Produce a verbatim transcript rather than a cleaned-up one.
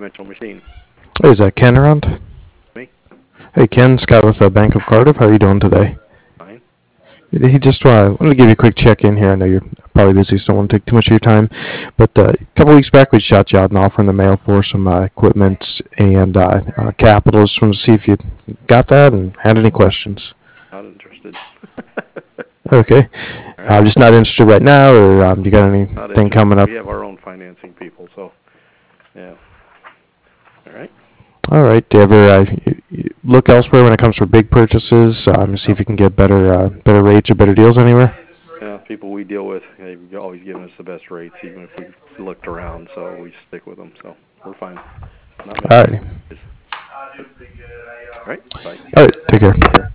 three-dimensional machine. Hey, is that Ken around? Me? Hey, Ken, Scott with the Bank of Cardiff. How are you doing today? Fine. He just uh, wanted to give you a quick check-in here. I know you're probably busy, so don't want to take too much of your time. But uh, a couple weeks back, we shot you out an offer in the mail for some uh, equipment and uh, uh, capital. Just wanted to see if you got that and had any questions. Not interested. Okay. All I'm right. just not interested right now, or um, you got Not anything interested. coming up? We have our own financing people, so yeah. All right. All right. Do you ever uh, y- y- look elsewhere when it comes for big purchases? Um, see No. if you can get better, uh, better rates or better deals anywhere. Yeah, people we deal with, they've always given us the best rates, even if we've looked around. So we stick with them. So we're fine. Not All making right. changes. All right. Bye. All right. Take care.